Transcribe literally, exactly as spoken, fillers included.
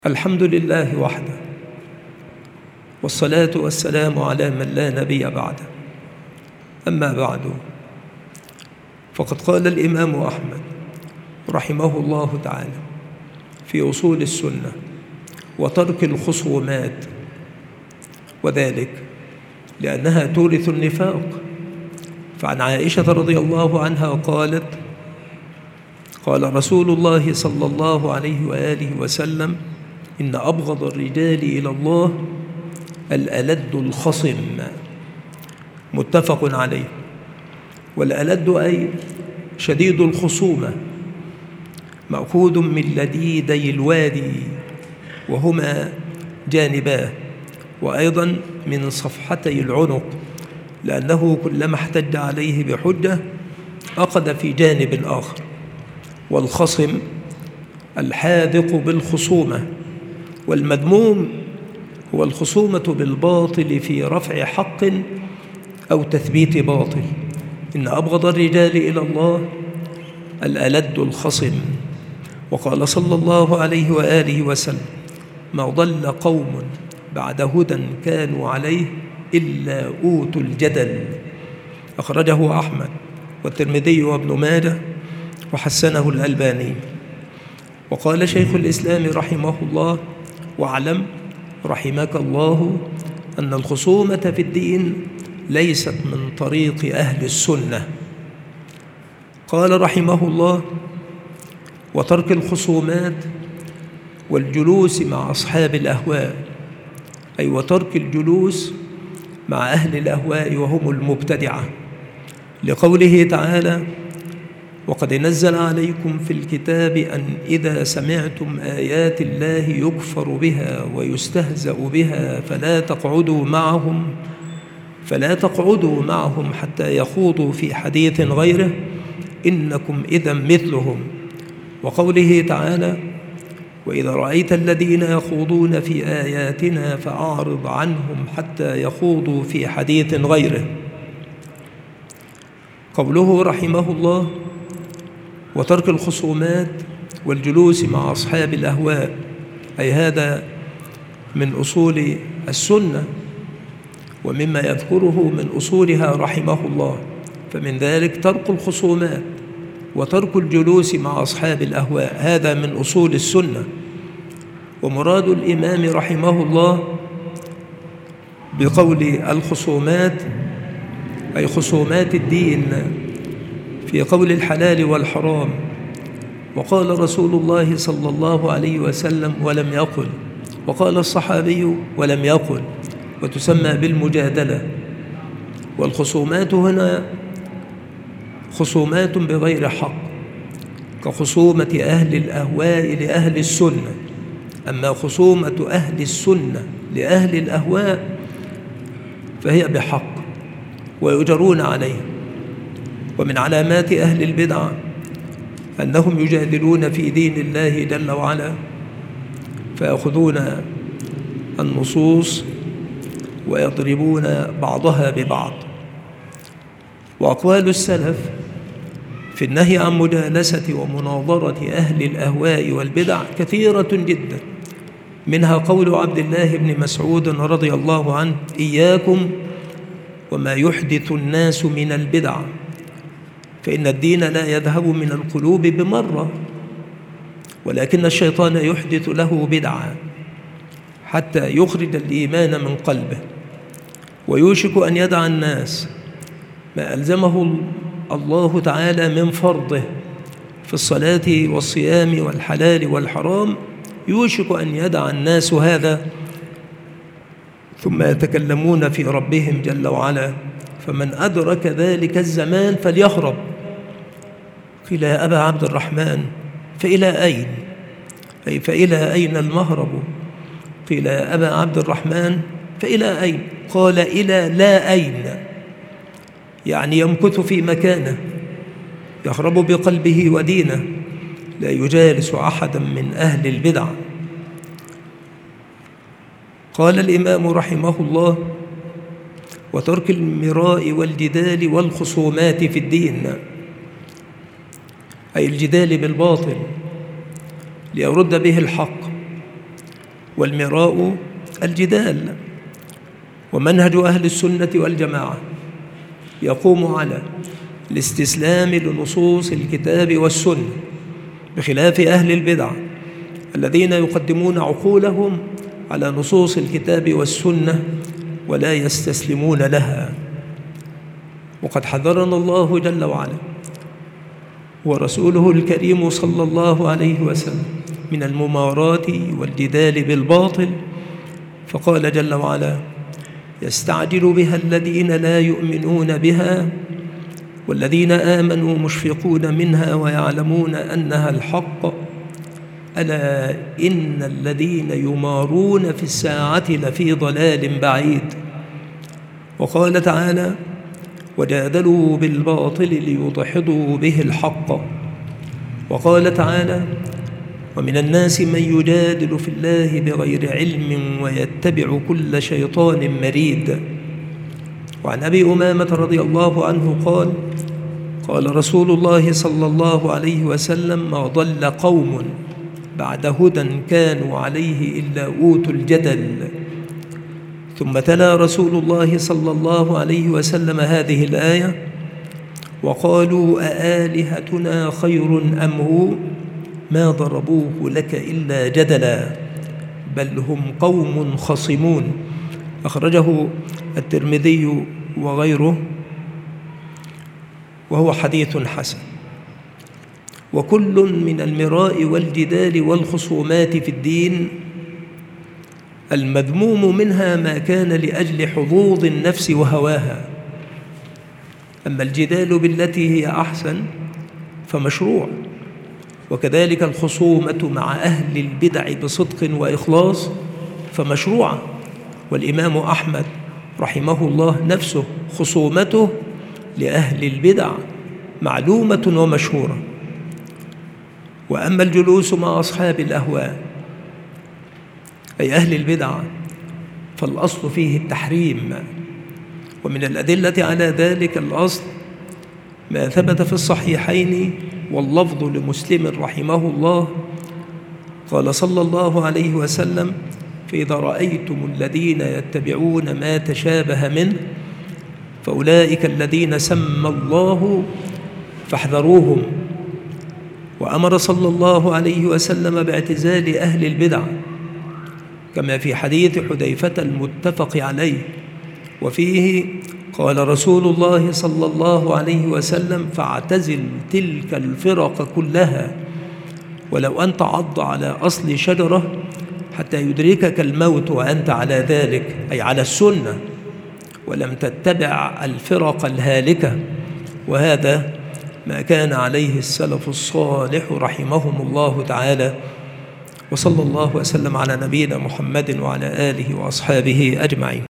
الحمد لله وحده، والصلاة والسلام على من لا نبي بعده. أما بعد، فقد قال الإمام أحمد رحمه الله تعالى في أصول السنة: وترك الخصومات، وذلك لأنها تورث النفاق. فعن عائشة رضي الله عنها قالت: قال رسول الله صلى الله عليه وآله وسلم: إن أبغض الرجال إلى الله الألد الخصم. متفق عليه. والألد أي شديد الخصومة، مأخوذ من لديدي الوادي، وهما جانباه، وأيضا من صفحتي العنق، لأنه كلما احتج عليه بحجة أخذ في جانب آخر. والخصم الحاذق بالخصومة. والمذموم هو الخصومة بالباطل في رفع حق أو تثبيت باطل. إن أبغض الرجال إلى الله الألد الخصم. وقال صلى الله عليه وآله وسلم: ما ضل قوم بعد هدى كانوا عليه إلا أوتوا الجدل. أخرجه أحمد والترمذي وابن ماجه وحسنه الألباني. وقال شيخ الإسلام رحمه الله: واعلم رحمك الله أن الخصومة في الدين ليست من طريق أهل السنة. قال رحمه الله: وترك الخصومات والجلوس مع أصحاب الأهواء، أي وترك الجلوس مع أهل الأهواء وهم المبتدعة، لقوله تعالى: وقد نزل عليكم في الكتاب أن إذا سمعتم آيات الله يكفر بها ويستهزأ بها فلا تقعدوا معهم فلا تقعدوا معهم حتى يخوضوا في حديث غيره إنكم إذا مثلهم. وقوله تعالى: وإذا رأيت الذين يخوضون في آياتنا فأعرض عنهم حتى يخوضوا في حديث غيره. قوله رحمه الله: وترك الخصومات والجلوس مع أصحاب الأهواء، أي هذا من أصول السنة ومما يذكره من أصولها رحمه الله. فمن ذلك ترك الخصومات وترك الجلوس مع أصحاب الأهواء، هذا من أصول السنة. ومراد الإمام رحمه الله بقول الخصومات أي خصومات الدين في قول الحلال والحرام. وقال رسول الله صلى الله عليه وسلم: ولم يقل. وقال الصحابي: ولم يقل. وتسمى بالمجادلة. والخصومات هنا خصومات بغير حق، كخصومة أهل الأهواء لأهل السنة. أما خصومة أهل السنة لأهل الأهواء فهي بحق ويجرون عليها. ومن علامات أهل البدع أنهم يجادلون في دين الله جل وعلا، فيأخذون النصوص ويضربون بعضها ببعض. وأقوال السلف في النهي عن مجالسة ومناظرة أهل الأهواء والبدع كثيرة جدا، منها قول عبد الله بن مسعود رضي الله عنه: إياكم وما يحدث الناس من البدع، فإن الدين لا يذهب من القلوب بمرة، ولكن الشيطان يحدث له بدعة حتى يخرج الإيمان من قلبه، ويوشك أن يدع الناس ما ألزمه الله تعالى من فرضه في الصلاة والصيام والحلال والحرام، يوشك أن يدع الناس هذا ثم يتكلمون في ربهم جل وعلا. فمن أدرك ذلك الزمان فليهرب. قيل: يا أبا عبد الرحمن فإلى أين؟ أي فإلى أين المهرب؟ قيل: يا أبا عبد الرحمن فإلى أين؟ قال: إلى لا أين، يعني يمكث في مكانه، يهرب بقلبه ودينه، لا يجالس أحدا من أهل البدع. قال الإمام رحمه الله: وترك المراء والجدال والخصومات في الدين، أي الجدال بالباطل ليرد به الحق، والمراء الجدال. ومنهج أهل السنة والجماعة يقوم على الاستسلام لنصوص الكتاب والسنة، بخلاف أهل البدع الذين يقدمون عقولهم على نصوص الكتاب والسنة ولا يستسلمون لها. وقد حذرنا الله جل وعلا ورسوله الكريم صلى الله عليه وسلم من الممارات والجدال بالباطل، فقال جل وعلا: يستعجل بها الذين لا يؤمنون بها والذين آمنوا مشفقون منها ويعلمون أنها الحق ألا إن الذين يمارون في الساعة لفي ضلال بعيد. وقال تعالى: وجادلوا بالباطل ليدحضوا به الحق. وقال تعالى: ومن الناس من يجادل في الله بغير علم ويتبع كل شيطان مريد. وعن أبي أمامة رضي الله عنه قال: قال رسول الله صلى الله عليه وسلم: ما ضل قوم بعد هدى كانوا عليه إلا أوتوا الجدل. ثم تلا رسول الله صلى الله عليه وسلم هذه الآية: وقالوا أآلهتنا خير أم هو ما ضربوه لك إلا جدلا بل هم قوم خصمون. أخرجه الترمذي وغيره وهو حديث حسن. وكل من المراء والجدال والخصومات في الدين المذموم منها ما كان لأجل حظوظ النفس وهواها، أما الجدال بالتي هي أحسن فمشروع، وكذلك الخصومة مع أهل البدع بصدق وإخلاص فمشروعة. والإمام أحمد رحمه الله نفسه خصومته لأهل البدع معلومة ومشهورة. وأما الجلوس مع أصحاب الأهواء أي أهل البدع فالأصل فيه التحريم، ومن الأدلة على ذلك الأصل ما ثبت في الصحيحين واللفظ لمسلم رحمه الله قال صلى الله عليه وسلم: فإذا رأيتم الذين يتبعون ما تشابه منه فأولئك الذين سمى الله فاحذروهم. وأمر صلى الله عليه وسلم باعتزال أهل البدع، كما في حديث حذيفة المتفق عليه، وفيه قال رسول الله صلى الله عليه وسلم: فاعتزل تلك الفرق كلها ولو أن تعض على أصل شجرة حتى يدركك الموت وأنت على ذلك، أي على السنة، ولم تتبع الفرق الهالكة. وهذا ما كان عليه السلف الصالح رحمهم الله تعالى. وصلى الله وسلم على نبينا محمد وعلى آله وأصحابه أجمعين.